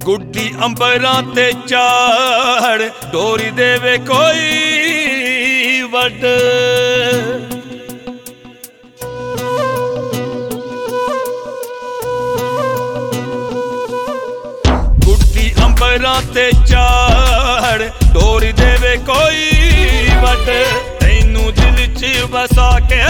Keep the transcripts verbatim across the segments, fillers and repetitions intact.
गुड्डी अंबरां ते चाड़ डोरी देवे कोई वड। गुड्डी अंबरां ते चाड़ डोरी देवे कोई वड। तैनू दिल च बसा के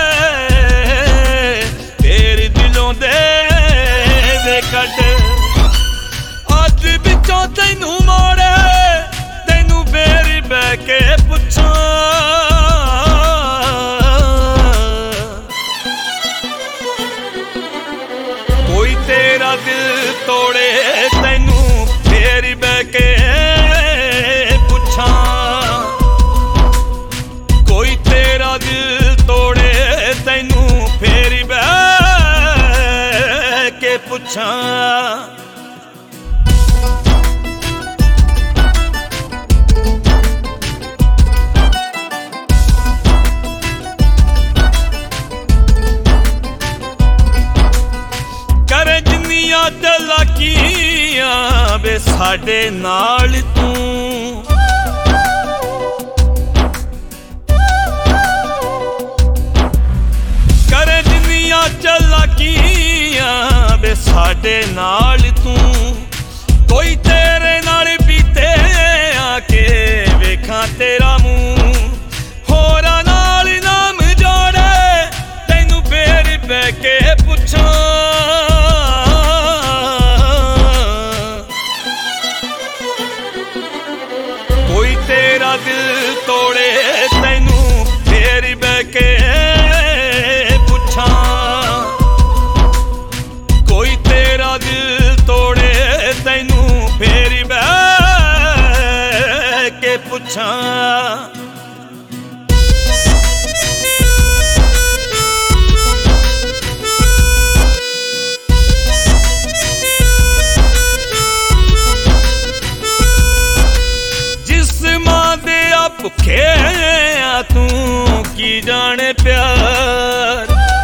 तेरे दिलों दे कट। अज बिचों तैनू मोड़े तैनू फेर बह के पुछां कोई तेरा दिल तोड़े तैनू फेर बह के पुछां कोई तेरा दिल तोड़े तैनू फेर बह के पुछां। चलाकियां वे साडे नाल तू करे जिन्नियां चलाकियां वे साडे नाल तू। कोई तेरे नाल बीते आके वेखां तेरा मुंह होरा नाल नाम जोड़े तैनू फेर बह के पुछां कोई तेरा दिल तोड़े तैनू फेर बह के पुछां कोई तेरा दिल तोड़े तैनू फेर बह के पुछां। भुखे आ तू की जाने प्यार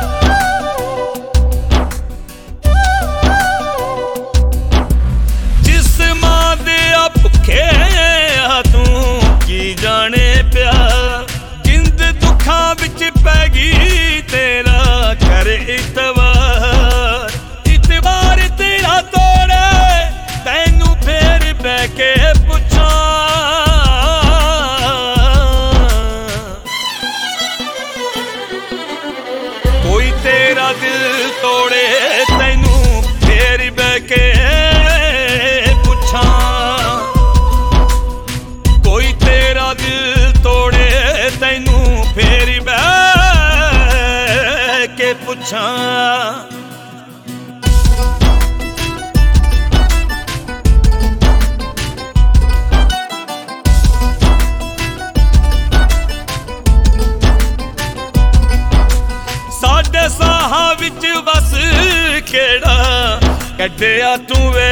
जिस मां दे भुखे आ तू की जाने प्यार। जिंद दुखा बिच पै गई तेरा कर इतवार इतवार तेरा तोड़े तैनू फेर बह के पुछां कोई तेरा दिल तोड़े तैनू फेर बह के पुछां कोई तेरा दिल तोड़े तैनू फेर बह के पुछां। साडे साहां विच बस केड़ा कड्डिया तू वे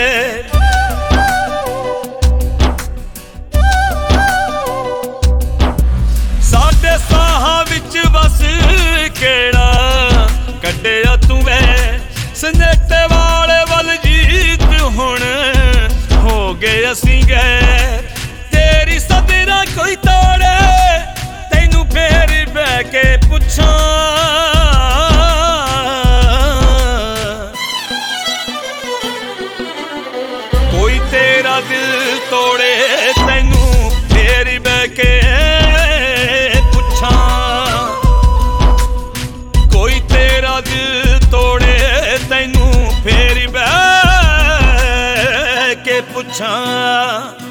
साडे साहां विच बस केड़ा कड्डिया तू वे। सनेटे वाले वल जीत हुण हो गए असीं गए तेरी सदरा कोई तोड़े तैनू फेर बह के पुछां कोई तेरा दिल तोड़े तैनू फेर बह के पुछां कोई तेरा दिल तोड़े तैनू फेर बह के पुछां।